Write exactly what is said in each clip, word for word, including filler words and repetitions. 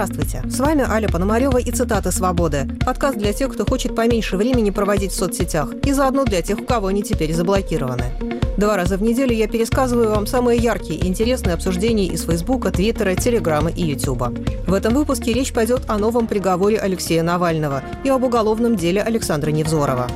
Здравствуйте, с вами Аля Пономарева и «Цитаты свободы». Подкаст для тех, кто хочет поменьше времени проводить в соцсетях, и заодно для тех, у кого они теперь заблокированы. Два раза в неделю я пересказываю вам самые яркие и интересные обсуждения из Фейсбука, Твиттера, Телеграма и Ютуба. В этом выпуске речь пойдет о новом приговоре Алексея Навального и об уголовном деле Александра Невзорова.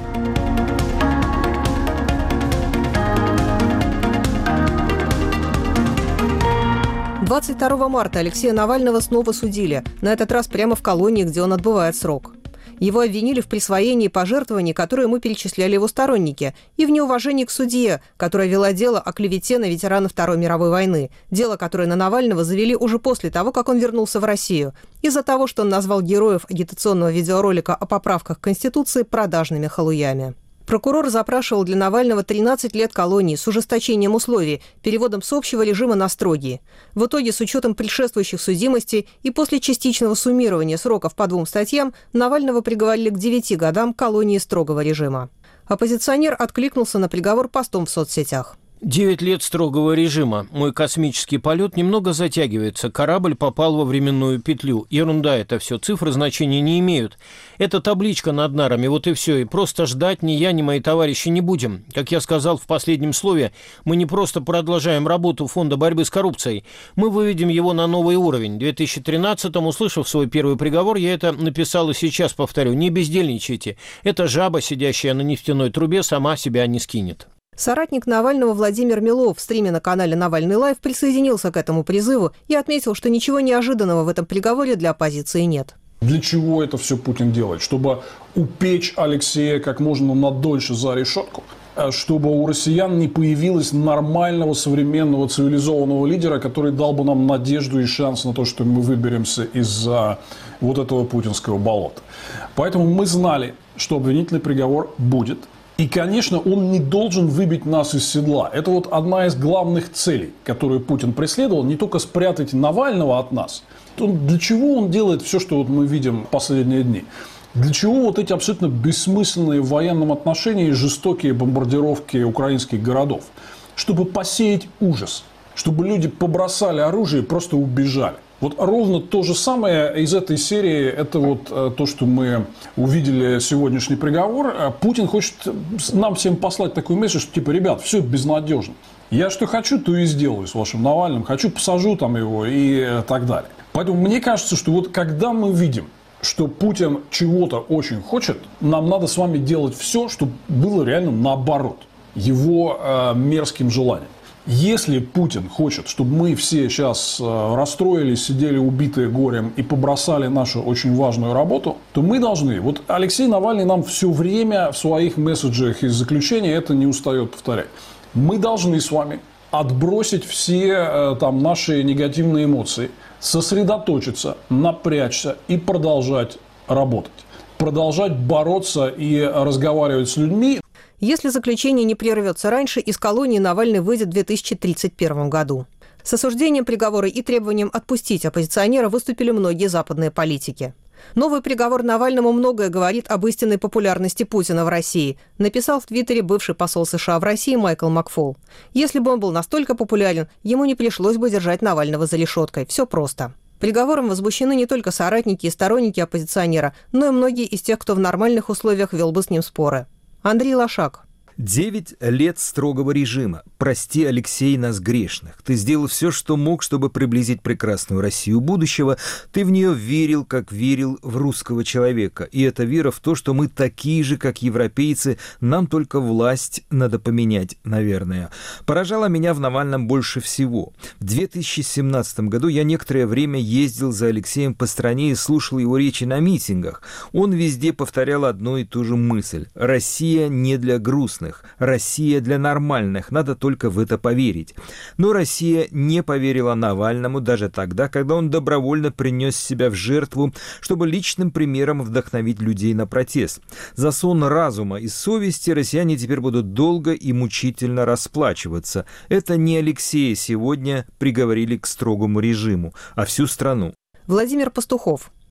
двадцать второго марта Алексея Навального снова судили, на этот раз прямо в колонии, где он отбывает срок. Его обвинили в присвоении пожертвований, которые ему перечисляли его сторонники, и в неуважении к судье, которая вела дело о клевете на ветерана Второй мировой войны, дело, которое на Навального завели уже после того, как он вернулся в Россию, из-за того, что он назвал героев агитационного видеоролика о поправках к Конституции продажными халуями. Прокурор запрашивал для Навального тринадцать лет колонии с ужесточением условий, переводом с общего режима на строгий. В итоге, с учетом предшествующих судимостей и после частичного суммирования сроков по двум статьям, Навального приговорили к девяти годам колонии строгого режима. Оппозиционер откликнулся на приговор постом в соцсетях. Девять лет строгого режима. Мой космический полет немного затягивается. Корабль попал во временную петлю. Ерунда это все. Цифры значения не имеют. Это табличка над нарами. Вот и все. И просто ждать ни я, ни мои товарищи не будем. Как я сказал в последнем слове, мы не просто продолжаем работу Фонда борьбы с коррупцией. Мы выведем его на новый уровень. В две тысячи тринадцатом, услышав свой первый приговор, я это написал и сейчас повторю. Не бездельничайте. Эта жаба, сидящая на нефтяной трубе, сама себя не скинет. Соратник Навального Владимир Милов в стриме на канале «Навальный лайв» присоединился к этому призыву и отметил, что ничего неожиданного в этом приговоре для оппозиции нет. Для чего это все Путин делает? Чтобы упечь Алексея как можно надольше за решетку? Чтобы у россиян не появилось нормального, современного, цивилизованного лидера, который дал бы нам надежду и шанс на то, что мы выберемся из вот этого путинского болота. Поэтому мы знали, что обвинительный приговор будет. И, конечно, он не должен выбить нас из седла. Это вот одна из главных целей, которую Путин преследовал. Не только спрятать Навального от нас. Для чего он делает все, что вот мы видим в последние дни? Для чего вот эти абсолютно бессмысленные в военном отношении и жестокие бомбардировки украинских городов? Чтобы посеять ужас. Чтобы люди побросали оружие и просто убежали. Вот ровно то же самое из этой серии, это вот то, что мы увидели сегодняшний приговор. Путин хочет нам всем послать такой месседж, что типа, ребят, все безнадежно. Я что хочу, то и сделаю с вашим Навальным. Хочу, посажу там его и так далее. Поэтому мне кажется, что вот когда мы видим, что Путин чего-то очень хочет, нам надо с вами делать все, чтобы было реально наоборот его э, мерзким желанием. Если Путин хочет, чтобы мы все сейчас расстроились, сидели убитые горем и побросали нашу очень важную работу, то мы должны. Вот Алексей Навальный нам все время в своих месседжах и заключениях это не устает повторять. Мы должны с вами отбросить все там, наши негативные эмоции, сосредоточиться, напрячься и продолжать работать. Продолжать бороться и разговаривать с людьми. Если заключение не прервется раньше, из колонии Навальный выйдет в две тысячи тридцать первом году. С осуждением приговора и требованием отпустить оппозиционера выступили многие западные политики. Новый приговор Навальному многое говорит об истинной популярности Путина в России, написал в Твиттере бывший посол США в России Майкл Макфол. Если бы он был настолько популярен, ему не пришлось бы держать Навального за решеткой. Все просто. Приговором возмущены не только соратники и сторонники оппозиционера, но и многие из тех, кто в нормальных условиях вел бы с ним споры. Андрей Лошак. Девять лет строгого режима. Прости, Алексей, нас грешных. Ты сделал все, что мог, чтобы приблизить прекрасную Россию будущего. Ты в нее верил, как верил в русского человека. И эта вера в то, что мы такие же, как европейцы, нам только власть надо поменять, наверное. Поражало меня в Навальном больше всего. В две тысячи семнадцатом году я некоторое время ездил за Алексеем по стране и слушал его речи на митингах. Он везде повторял одну и ту же мысль. Россия не для грустных. Россия для нормальных, надо только в это поверить. Но Россия не поверила Навальному даже тогда, когда он добровольно принес себя в жертву, чтобы личным примером вдохновить людей на протест. За сон разума и совести россияне теперь будут долго и мучительно расплачиваться. Это не Алексея сегодня приговорили к строгому режиму, а всю страну. Владимир Пастухов.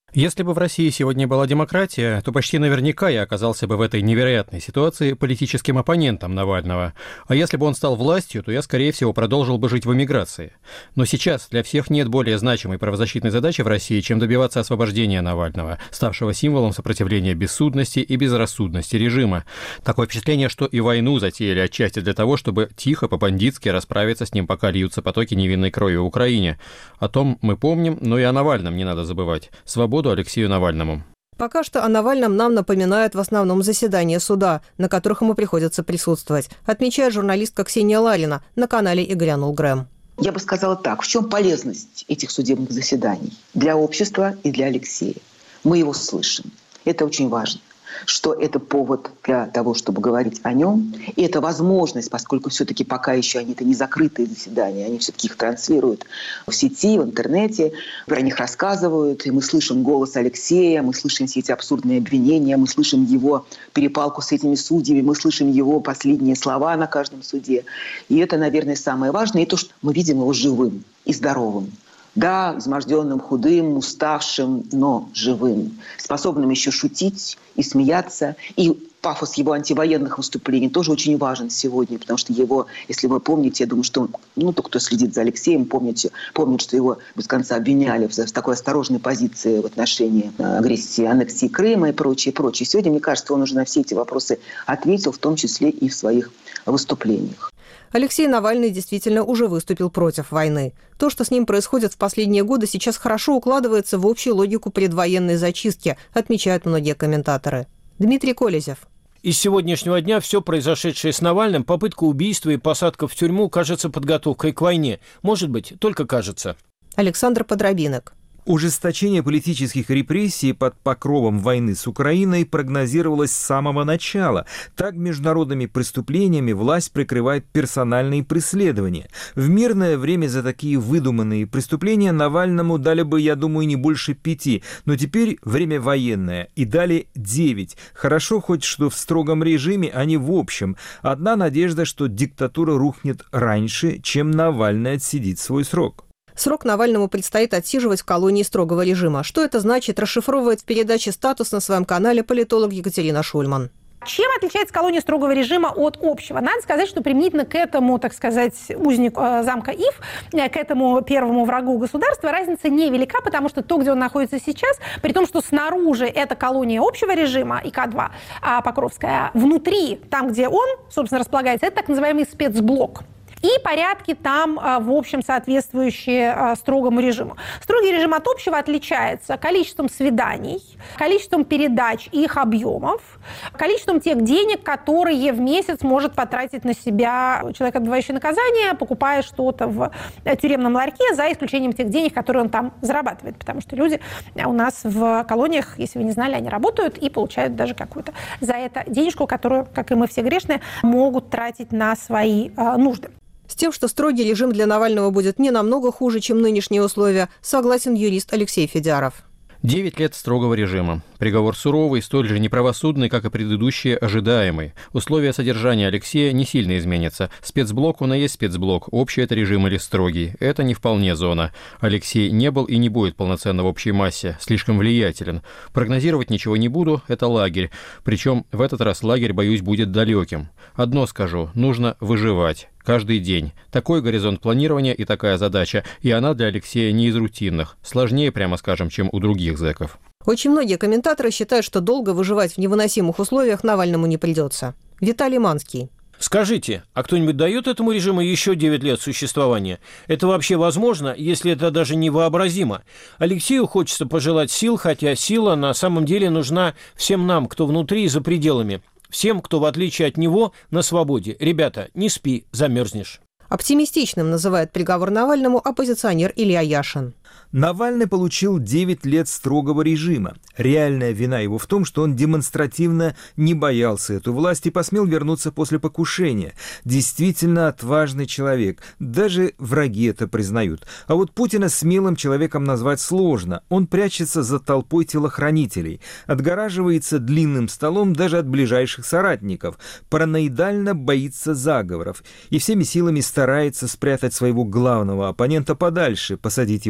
Если бы в России сегодня была демократия, то почти наверняка я оказался бы в этой невероятной ситуации политическим оппонентом Навального. А если бы он стал властью, то я, скорее всего, продолжил бы жить в эмиграции. Но сейчас для всех нет более значимой правозащитной задачи в России, чем добиваться освобождения Навального, ставшего символом сопротивления бессудности и безрассудности режима. Такое впечатление, что и войну затеяли отчасти для того, чтобы тихо, по-бандитски расправиться с ним, пока льются потоки невинной крови в Украине. О том мы помним, но и о Навальном не надо забывать. Свободу Алексею Навальному. Пока что о Навальном нам напоминают в основном заседания суда, на которых ему приходится присутствовать, отмечает журналистка Ксения Ларина на канале «И грянул Грэм». Я бы сказала так, в чем полезность этих судебных заседаний для общества и для Алексея? Мы его слышим. Это очень важно, что это повод для того, чтобы говорить о нем. И это возможность, поскольку все-таки пока еще они-то не закрытые заседания, они все-таки их транслируют в сети, в интернете, про них рассказывают, и мы слышим голос Алексея, мы слышим все эти абсурдные обвинения, мы слышим его перепалку с этими судьями, мы слышим его последние слова на каждом суде. И это, наверное, самое важное, и то, что мы видим его живым и здоровым. Да, изможденным, худым, уставшим, но живым, способным еще шутить и смеяться. И пафос его антивоенных выступлений тоже очень важен сегодня, потому что его, если вы помните, я думаю, что ну, тот, кто следит за Алексеем, помните, помнит, что его без конца обвиняли в, в такой осторожной позиции в отношении агрессии, аннексии Крыма и прочее, прочее. Сегодня, мне кажется, он уже на все эти вопросы ответил, в том числе и в своих выступлениях. Алексей Навальный действительно уже выступил против войны. То, что с ним происходит в последние годы, сейчас хорошо укладывается в общую логику предвоенной зачистки, отмечают многие комментаторы. Дмитрий Колезев. Из сегодняшнего дня все произошедшее с Навальным, попытка убийства и посадка в тюрьму, кажется подготовкой к войне. Может быть, только кажется. Александр Подробинок. Ужесточение политических репрессий под покровом войны с Украиной прогнозировалось с самого начала. Так международными преступлениями власть прикрывает персональные преследования. В мирное время за такие выдуманные преступления Навальному дали бы, я думаю, не больше пяти. Но теперь время военное, и дали девять. Хорошо хоть, что в строгом режиме, а не в общем. Одна надежда, что диктатура рухнет раньше, чем Навальный отсидит свой срок. Срок Навальному предстоит отсиживать в колонии строгого режима. Что это значит, расшифровывает в передаче «Статус» на своем канале политолог Екатерина Шульман. Чем отличается колония строгого режима от общего? Надо сказать, что применительно к этому, так сказать, узнику э, замка Ив, э, к этому первому врагу государства, разница невелика, потому что то, где он находится сейчас, при том, что снаружи это колония общего режима, И К два, а Покровская, внутри, там, где он, собственно, располагается, это так называемый спецблок. И порядки там, в общем, соответствующие строгому режиму. Строгий режим от общего отличается количеством свиданий, количеством передач и их объемов, количеством тех денег, которые в месяц может потратить на себя человек, отбывающий наказание, покупая что-то в тюремном ларьке, за исключением тех денег, которые он там зарабатывает. Потому что люди у нас в колониях, если вы не знали, они работают и получают даже какую-то за это денежку, которую, как и мы все грешные, могут тратить на свои нужды. С тем, что строгий режим для Навального будет не намного хуже, чем нынешние условия, согласен юрист Алексей Федяров. Девять лет строгого режима. Приговор суровый, столь же неправосудный, как и предыдущие, ожидаемый. Условия содержания Алексея не сильно изменятся. Спецблок он и есть спецблок. Общий это режим или строгий. Это не вполне зона. Алексей не был и не будет полноценно в общей массе. Слишком влиятелен. Прогнозировать ничего не буду. Это лагерь. Причем в этот раз лагерь, боюсь, будет далеким. Одно скажу. Нужно выживать. Каждый день. Такой горизонт планирования и такая задача. И она для Алексея не из рутинных. Сложнее, прямо скажем, чем у других зэков. Очень многие комментаторы считают, что долго выживать в невыносимых условиях Навальному не придется. Виталий Манский. Скажите, а кто-нибудь дает этому режиму еще девять лет существования? Это вообще возможно, если это даже невообразимо? Алексею хочется пожелать сил, хотя сила на самом деле нужна всем нам, кто внутри и за пределами. Всем, кто, в отличие от него, на свободе. Ребята, не спи, замерзнешь. Оптимистичным называет приговор Навальному оппозиционер Илья Яшин. Навальный получил девять лет строгого режима. Реальная вина его в том, что он демонстративно не боялся эту власть и посмел вернуться после покушения. Действительно отважный человек. Даже враги это признают. А вот Путина смелым человеком назвать сложно. Он прячется за толпой телохранителей. Отгораживается длинным столом даже от ближайших соратников. Параноидально боится заговоров. И всеми силами старается спрятать своего главного оппонента подальше, посадить его под замок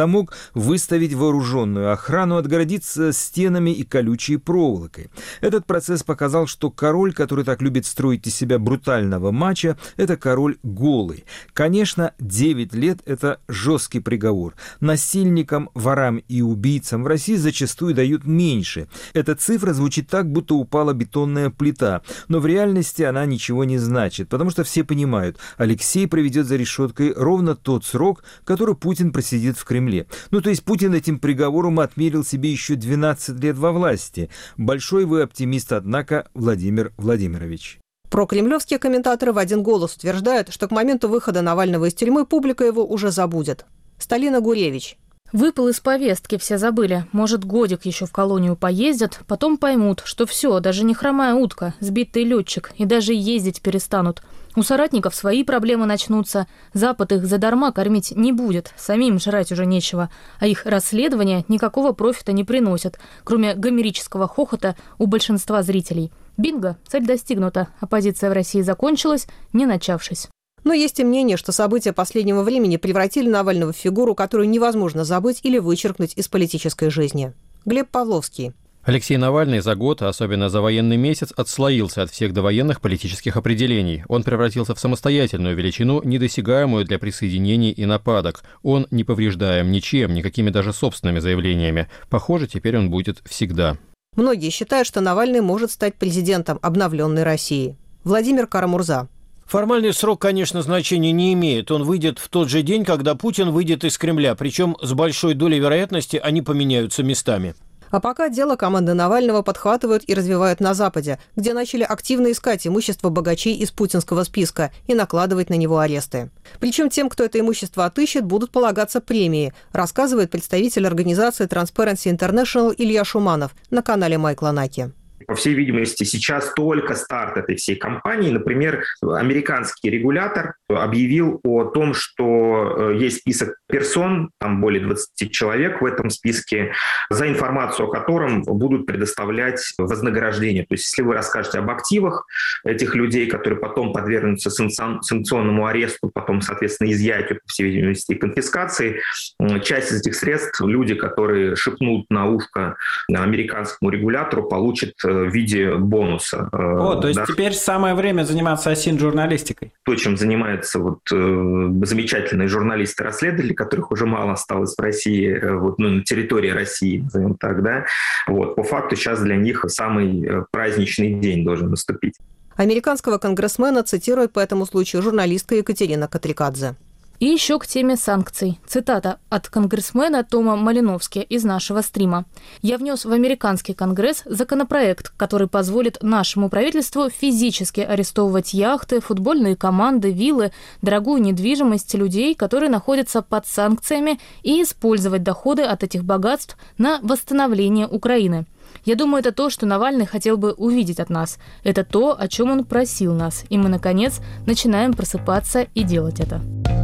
мог выставить вооруженную охрану, отгородиться стенами и колючей проволокой. Этот процесс показал, что король, который так любит строить из себя брутального мачо, это король голый. Конечно, девять лет – это жесткий приговор. Насильникам, ворам и убийцам в России зачастую дают меньше. Эта цифра звучит так, будто упала бетонная плита, но в реальности она ничего не значит, потому что все понимают, Алексей проведет за решеткой ровно тот срок, который Путин просидит в Кремле. Ну, то есть Путин этим приговором отмерил себе еще двенадцать лет во власти. Большой вы оптимист, однако, Владимир Владимирович. Прокремлевские комментаторы в один голос утверждают, что к моменту выхода Навального из тюрьмы публика его уже забудет. Сталина Гуревич. Выпал из повестки, все забыли. Может, годик еще в колонию поездят, потом поймут, что все, даже не хромая утка, сбитый летчик, и даже ездить перестанут. У соратников свои проблемы начнутся. Запад их задарма кормить не будет, самим жрать уже нечего. А их расследования никакого профита не приносят, кроме гомерического хохота у большинства зрителей. Бинго, цель достигнута. Оппозиция в России закончилась, не начавшись. Но есть и мнение, что события последнего времени превратили Навального в фигуру, которую невозможно забыть или вычеркнуть из политической жизни. Глеб Павловский. Алексей Навальный за год, а особенно за военный месяц, отслоился от всех довоенных политических определений. Он превратился в самостоятельную величину, недосягаемую для присоединений и нападок. Он не повреждаем ничем, никакими даже собственными заявлениями. Похоже, теперь он будет всегда. Многие считают, что Навальный может стать президентом обновленной России. Владимир Карамурза. Формальный срок, конечно, значения не имеет. Он выйдет в тот же день, когда Путин выйдет из Кремля. Причем с большой долей вероятности они поменяются местами. А пока дело команды Навального подхватывают и развивают на Западе, где начали активно искать имущество богачей из путинского списка и накладывать на него аресты. Причем тем, кто это имущество отыщет, будут полагаться премии, рассказывает представитель организации Transparency International Илья Шуманов на канале Майкла Наки. По всей видимости, сейчас только старт этой всей кампании. Например, американский регулятор объявил о том, что есть список персон, там более двадцати человек в этом списке, за информацию о котором будут предоставлять вознаграждение. То есть, если вы расскажете об активах этих людей, которые потом подвергнутся санкционному аресту, потом, соответственно, изъятию, по всей видимости, и конфискации, часть из этих средств люди, которые шепнут на ушко американскому регулятору, получат в виде бонуса. О, то есть да? Теперь самое время заниматься осин-журналистикой. То, чем занимаются вот, э, замечательные журналисты-расследователи, которых уже мало осталось в России, э, вот, ну, на территории России, назовем так, да, вот, по факту сейчас для них самый праздничный день должен наступить. Американского конгрессмена цитирует по этому случаю журналистка Екатерина Катрикадзе. И еще к теме санкций. Цитата от конгрессмена Тома Малиновски из нашего стрима. «Я внес в американский конгресс законопроект, который позволит нашему правительству физически арестовывать яхты, футбольные команды, виллы, дорогую недвижимость людей, которые находятся под санкциями, и использовать доходы от этих богатств на восстановление Украины. Я думаю, это то, что Навальный хотел бы увидеть от нас. Это то, о чем он просил нас. И мы, наконец, начинаем просыпаться и делать это».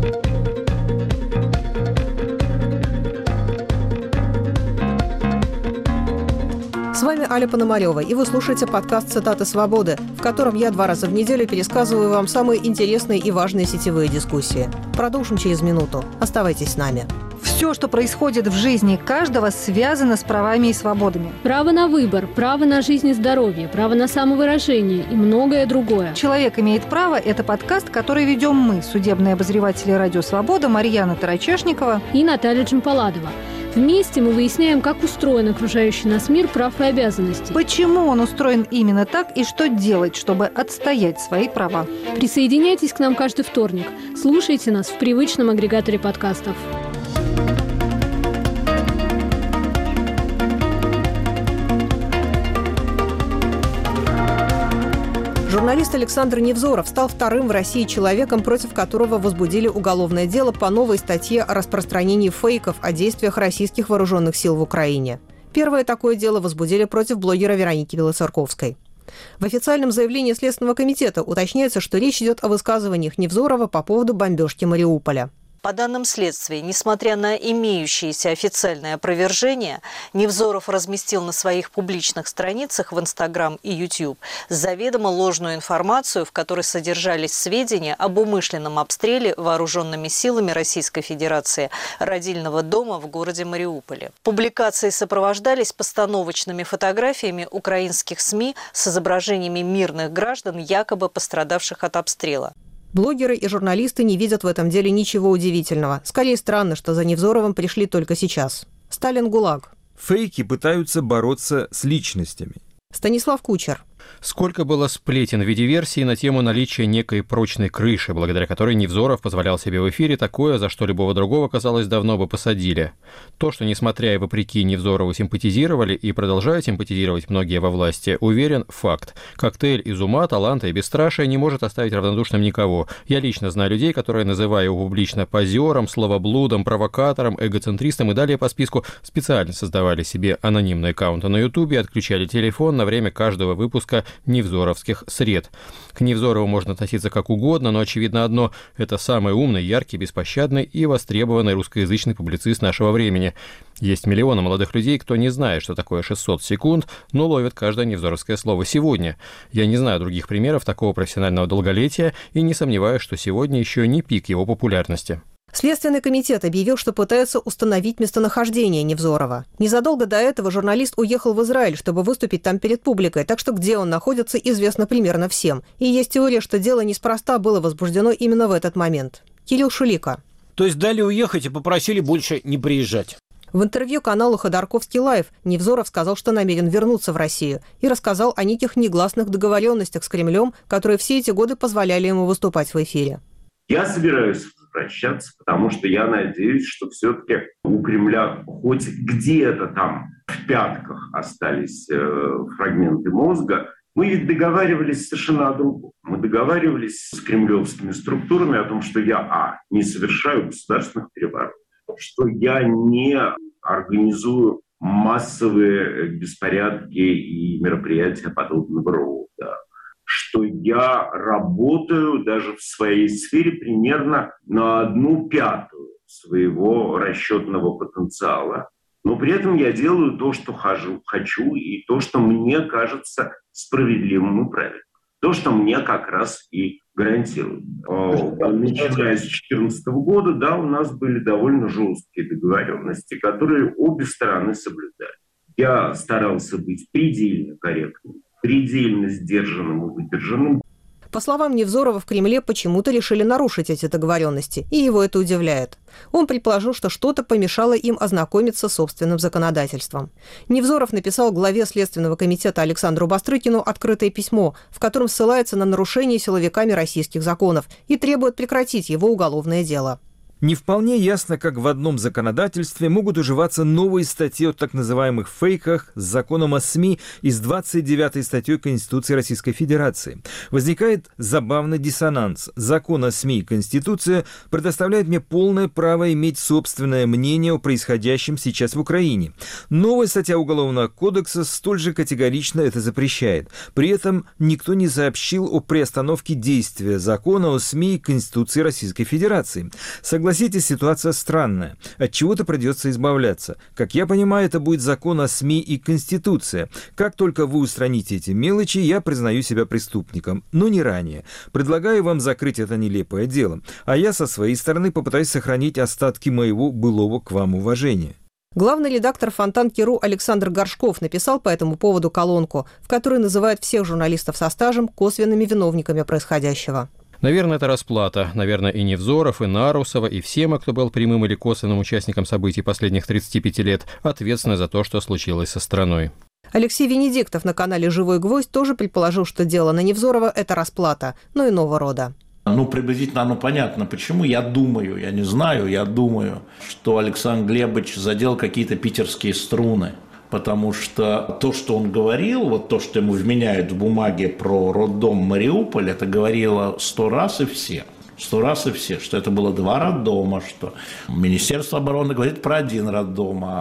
С вами Аля Пономарева, и вы слушаете подкаст «Цитаты свободы», в котором я два раза в неделю пересказываю вам самые интересные и важные сетевые дискуссии. Продолжим через минуту. Оставайтесь с нами. Все, что происходит в жизни каждого, связано с правами и свободами. Право на выбор, право на жизнь и здоровье, право на самовыражение и многое другое. «Человек имеет право» – это подкаст, который ведем мы, судебные обозреватели «Радио Свобода» Марьяна Тарачешникова и Наталья Джампаладова. Вместе мы выясняем, как устроен окружающий нас мир прав и обязанностей. Почему он устроен именно так и что делать, чтобы отстоять свои права. Присоединяйтесь к нам каждый вторник. Слушайте нас в привычном агрегаторе подкастов. Журналист Александр Невзоров стал вторым в России человеком, против которого возбудили уголовное дело по новой статье о распространении фейков о действиях российских вооруженных сил в Украине. Первое такое дело возбудили против блогера Вероники Белоцерковской. В официальном заявлении Следственного комитета уточняется, что речь идет о высказываниях Невзорова по поводу бомбежки Мариуполя. По данным следствия, несмотря на имеющиеся официальные опровержения, Невзоров разместил на своих публичных страницах в Инстаграм и Ютьюб заведомо ложную информацию, в которой содержались сведения об умышленном обстреле вооруженными силами Российской Федерации родильного дома в городе Мариуполе. Публикации сопровождались постановочными фотографиями украинских СМИ с изображениями мирных граждан, якобы пострадавших от обстрела. Блогеры и журналисты не видят в этом деле ничего удивительного. Скорее странно, что за Невзоровым пришли только сейчас. Сталин ГУЛАГ. Фейки пытаются бороться с личностями. Станислав Кучер. Сколько было сплетен в виде версии на тему наличия некой прочной крыши, благодаря которой Невзоров позволял себе в эфире такое, за что любого другого, казалось, давно бы посадили. То, что, несмотря и вопреки Невзорову симпатизировали и продолжают симпатизировать многие во власти, уверен, факт. Коктейль из ума, таланта и бесстрашия не может оставить равнодушным никого. Я лично знаю людей, которые, называя его публично позером, словоблудом, провокатором, эгоцентристом и далее по списку, специально создавали себе анонимные аккаунты на Ютубе и отключали телефон на время каждого выпуска невзоровских сред. К Невзорову можно относиться как угодно, но очевидно одно – это самый умный, яркий, беспощадный и востребованный русскоязычный публицист нашего времени. Есть миллионы молодых людей, кто не знает, что такое шестьсот секунд, но ловит каждое невзоровское слово сегодня. Я не знаю других примеров такого профессионального долголетия и не сомневаюсь, что сегодня еще не пик его популярности. Следственный комитет объявил, что пытается установить местонахождение Невзорова. Незадолго до этого журналист уехал в Израиль, чтобы выступить там перед публикой, так что где он находится, известно примерно всем. И есть теория, что дело неспроста было возбуждено именно в этот момент. Кирилл Шулика. То есть дали уехать и попросили больше не приезжать. В интервью каналу «Ходорковский лайв» Невзоров сказал, что намерен вернуться в Россию, и рассказал о неких негласных договоренностях с Кремлем, которые все эти годы позволяли ему выступать в эфире. Я собираюсь возвращаться, потому что я надеюсь, что все-таки у Кремля хоть где-то там в пятках остались э, фрагменты мозга. Мы ведь договаривались совершенно о другом. Мы договаривались с кремлевскими структурами о том, что я, а, не совершаю государственных переворотов, что я не организую массовые беспорядки и мероприятия подобного рода, что я работаю даже в своей сфере примерно на одну пятую своего расчетного потенциала. Но при этом я делаю то, что хожу, хочу, и то, что мне кажется справедливым и правильным. То, что мне как раз и гарантирует. Начиная с две тысячи четырнадцатого года, да, у нас были довольно жесткие договоренности, которые обе стороны соблюдали. Я старался быть предельно корректным, предельно сдержанным и выдержанным. По словам Невзорова, в Кремле почему-то решили нарушить эти договоренности, и его это удивляет. Он предположил, что что-то помешало им ознакомиться с собственным законодательством. Невзоров написал главе Следственного комитета Александру Бастрыкину открытое письмо, в котором ссылается на нарушение силовиками российских законов и требует прекратить его уголовное дело. Не вполне ясно, как в одном законодательстве могут уживаться новые статьи о так называемых фейках с законом о СМИ и с двадцать девятой статьей Конституции Российской Федерации. Возникает забавный диссонанс. Закон о СМИ и Конституция предоставляют мне полное право иметь собственное мнение о происходящем сейчас в Украине. Новая статья Уголовного кодекса столь же категорично это запрещает. При этом никто не сообщил о приостановке действия закона о СМИ и Конституции Российской Федерации. Согласитесь, ситуация странная. От чего-то придется избавляться. Как я понимаю, это будет закон о СМИ и Конституция. Как только вы устраните эти мелочи, я признаю себя преступником. Но не ранее. Предлагаю вам закрыть это нелепое дело. А я со своей стороны попытаюсь сохранить остатки моего былого к вам уважения. Главный редактор Фонтанки.ру Александр Горшков написал по этому поводу колонку, в которой называет всех журналистов со стажем косвенными виновниками происходящего. Наверное, это расплата. Наверное, и Невзоров, и Нарусова, и все мы, кто был прямым или косвенным участником событий последних тридцати пяти лет, ответственны за то, что случилось со страной. Алексей Венедиктов на канале «Живой гвоздь» тоже предположил, что дело на Невзорова – это расплата, но иного рода. Ну, приблизительно, ну, понятно, почему. Я думаю, я не знаю, я думаю, что Александр Глебович задел какие-то питерские струны. Потому что то, что он говорил, вот то, что ему вменяют в бумаге про роддом Мариуполь, это говорило сто раз и все. Сто раз и все, что это было два роддома, что Министерство обороны говорит про один роддом, а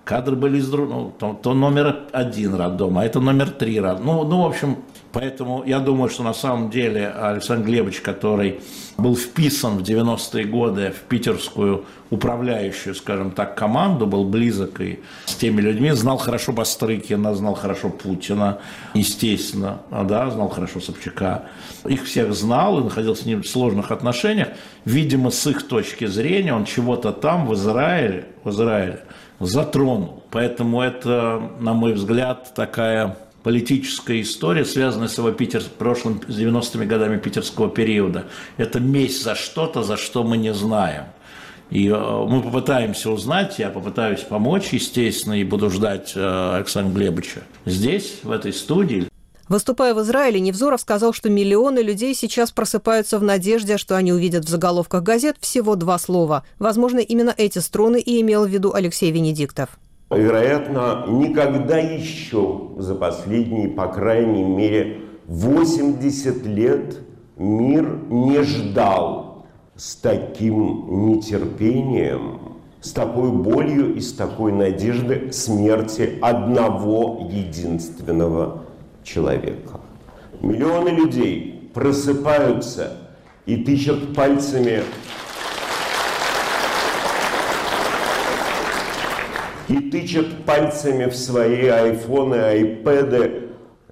Кадры были из друг... ну, то, то номер один роддом, а это номер три роддом. Ну, ну, в общем, поэтому я думаю, что на самом деле Александр Глебович, который был вписан в девяностые годы в питерскую управляющую, скажем так, команду, был близок и с теми людьми, знал хорошо Бастрыкина, знал хорошо Путина, естественно, да, знал хорошо Собчака. Их всех знал и находился с ними в сложных отношениях. Видимо, с их точки зрения он чего-то там в Израиле, в Израиле затронул. Поэтому это, на мой взгляд, такая политическая история, связанная с его питер... прошлым, с девяностыми годами питерского периода. Это месть за что-то, за что мы не знаем. И мы попытаемся узнать, я попытаюсь помочь, естественно, и буду ждать Александра Глебовича здесь, в этой студии. Выступая в Израиле, Невзоров сказал, что миллионы людей сейчас просыпаются в надежде, что они увидят в заголовках газет всего два слова. Возможно, именно эти струны и имел в виду Алексей Венедиктов. Вероятно, никогда еще за последние, по крайней мере, восемьдесят лет мир не ждал с таким нетерпением, с такой болью и с такой надеждой смерти одного единственного человека. Миллионы людей просыпаются и тычут пальцами и тычут пальцами в свои айфоны, айпэды,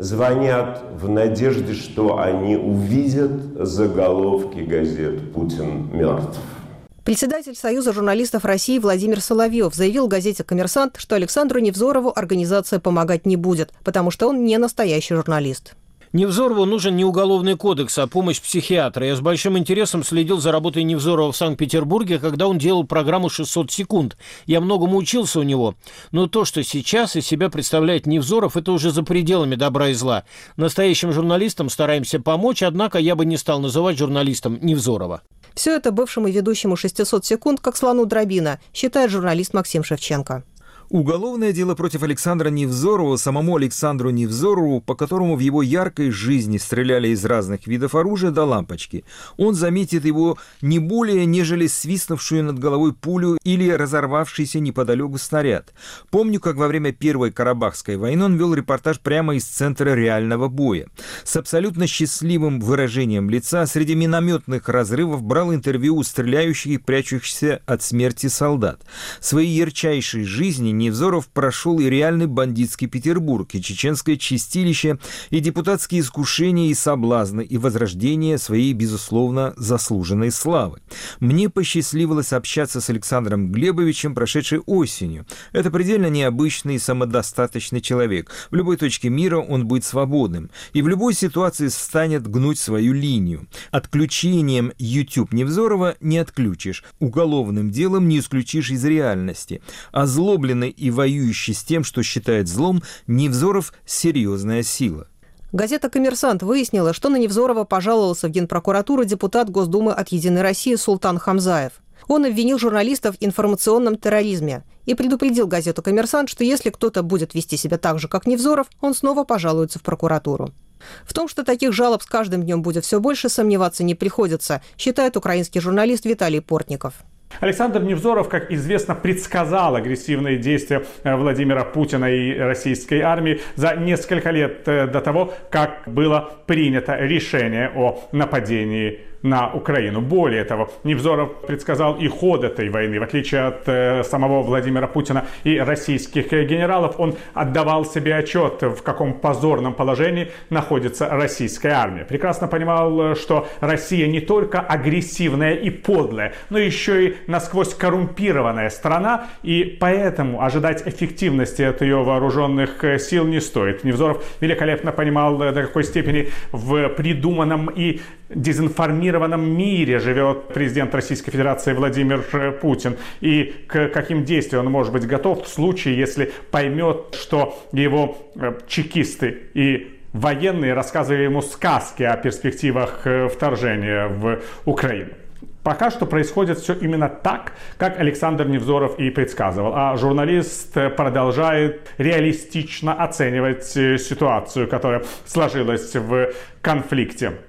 звонят в надежде, что они увидят заголовки газет «Путин мертв». Председатель Союза журналистов России Владимир Соловьев заявил газете «Коммерсант», что Александру Невзорову организация помогать не будет, потому что он не настоящий журналист. Невзорову нужен не уголовный кодекс, а помощь психиатра. Я с большим интересом следил за работой Невзорова в Санкт-Петербурге, когда он делал программу шестьсот секунд. Я многому учился у него. Но то, что сейчас из себя представляет Невзоров, это уже за пределами добра и зла. Настоящим журналистам стараемся помочь, однако я бы не стал называть журналистом Невзорова. Все это бывшему ведущему шестьсот секунд как слону дробина, считает журналист Максим Шевченко. Уголовное дело против Александра Невзорова, самому Александру Невзорову, по которому в его яркой жизни стреляли из разных видов оружия до лампочки. Он заметит его не более, нежели свистнувшую над головой пулю или разорвавшийся неподалеку снаряд. Помню, как во время Первой Карабахской войны он вел репортаж прямо из центра реального боя. С абсолютно счастливым выражением лица среди минометных разрывов брал интервью у стреляющих и прячущихся от смерти солдат. Своей ярчайшей жизни Невзоров прошел и реальный бандитский Петербург, и чеченское чистилище, и депутатские искушения и соблазны, и возрождение своей, безусловно, заслуженной славы. Мне посчастливилось общаться с Александром Глебовичем прошедшей осенью. Это предельно необычный и самодостаточный человек. В любой точке мира он будет свободным, и в любой ситуации станет гнуть свою линию. Отключением YouTube Невзорова не отключишь, уголовным делом не исключишь из реальности. Озлобленный и воюющий с тем, что считает злом, Невзоров – серьезная сила. Газета «Коммерсант» выяснила, что на Невзорова пожаловался в Генпрокуратуру депутат Госдумы от «Единой России» Султан Хамзаев. Он обвинил журналистов в информационном терроризме и предупредил газету «Коммерсант», что если кто-то будет вести себя так же, как Невзоров, он снова пожалуется в прокуратуру. В том, что таких жалоб с каждым днем будет все больше, сомневаться не приходится, считает украинский журналист Виталий Портников. Александр Невзоров, как известно, предсказал агрессивные действия Владимира Путина и российской армии за несколько лет до того, как было принято решение о нападении на Украину. Более того, Невзоров предсказал и ход этой войны. В отличие от э, самого Владимира Путина и российских генералов, он отдавал себе отчет, в каком позорном положении находится российская армия. Прекрасно понимал, что Россия не только агрессивная и подлая, но еще и насквозь коррумпированная страна, и поэтому ожидать эффективности от ее вооруженных сил не стоит. Невзоров великолепно понимал, до какой степени в придуманном и дезинформированном мире живет президент Российской Федерации Владимир Путин, и к каким действиям он может быть готов в случае, если поймет, что его чекисты и военные рассказывали ему сказки о перспективах вторжения в Украину. Пока что происходит все именно так, как Александр Невзоров и предсказывал. А журналист продолжает реалистично оценивать ситуацию, которая сложилась в конфликте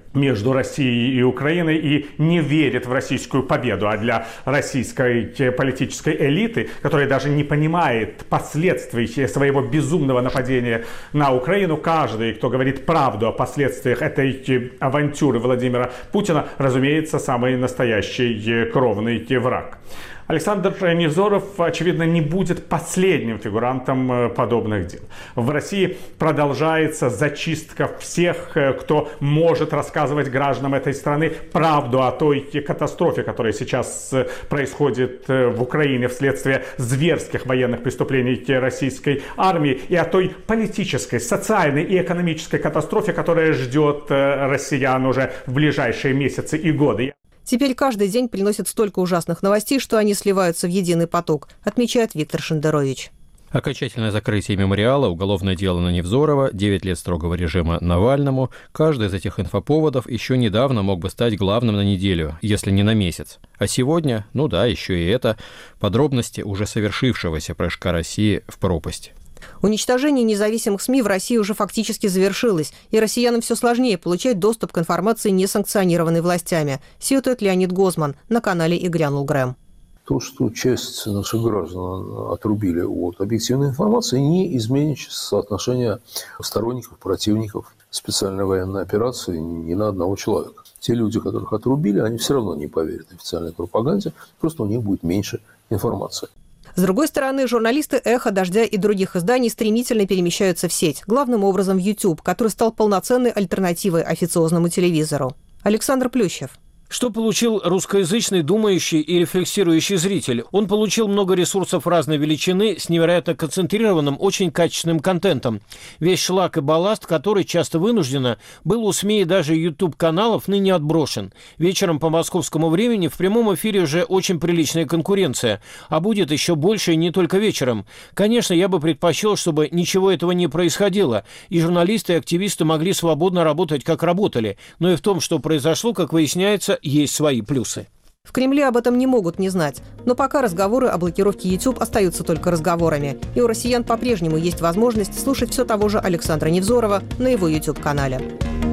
между Россией и Украиной и не верит в российскую победу. А для российской политической элиты, которая даже не понимает последствий своего безумного нападения на Украину, каждый, кто говорит правду о последствиях этой авантюры Владимира Путина, разумеется, самый настоящий кровный враг. Александр Невзоров, очевидно, не будет последним фигурантом подобных дел. В России продолжается зачистка всех, кто может рассказывать гражданам этой страны правду о той катастрофе, которая сейчас происходит в Украине вследствие зверских военных преступлений российской армии, и о той политической, социальной и экономической катастрофе, которая ждет россиян уже в ближайшие месяцы и годы. Теперь каждый день приносит столько ужасных новостей, что они сливаются в единый поток, отмечает Виктор Шендерович. Окончательное закрытие мемориала, уголовное дело на Невзорова, девять лет строгого режима Навальному. Каждый из этих инфоповодов еще недавно мог бы стать главным на неделю, если не на месяц. А сегодня, ну да, еще и это, подробности уже совершившегося прыжка России в пропасть. Уничтожение независимых СМИ в России уже фактически завершилось, и россиянам все сложнее получать доступ к информации, не санкционированной властями, сетует Леонид Гозман на канале «И грянул Грэм». То, что часть наших граждан отрубили от объективной информации, не изменит соотношение сторонников, противников специальной военной операции ни на одного человека. Те люди, которых отрубили, они все равно не поверят официальной пропаганде, просто у них будет меньше информации. С другой стороны, журналисты «Эхо», «Дождя» и других изданий стремительно перемещаются в сеть, главным образом в YouTube, который стал полноценной альтернативой официозному телевизору. Александр Плющев. Что получил русскоязычный, думающий и рефлексирующий зритель? Он получил много ресурсов разной величины с невероятно концентрированным, очень качественным контентом. Весь шлак и балласт, который часто вынужденно был у СМИ и даже YouTube-каналов, ныне отброшен. Вечером по московскому времени в прямом эфире уже очень приличная конкуренция. А будет еще больше и не только вечером. Конечно, я бы предпочел, чтобы ничего этого не происходило, и журналисты и активисты могли свободно работать, как работали. Но и в том, что произошло, как выясняется, есть свои плюсы. В Кремле об этом не могут не знать. Но пока разговоры о блокировке YouTube остаются только разговорами. И у россиян по-прежнему есть возможность слушать все того же Александра Невзорова на его YouTube-канале.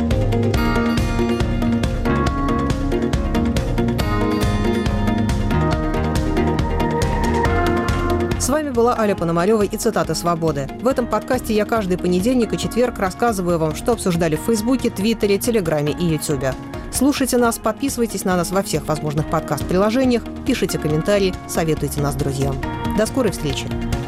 С вами была Аля Пономарева и цитаты «Свободы». В этом подкасте я каждый понедельник и четверг рассказываю вам, что обсуждали в Фейсбуке, Твиттере, Телеграме и Ютубе. Слушайте нас, подписывайтесь на нас во всех возможных подкаст-приложениях, пишите комментарии, советуйте нас друзьям. До скорой встречи!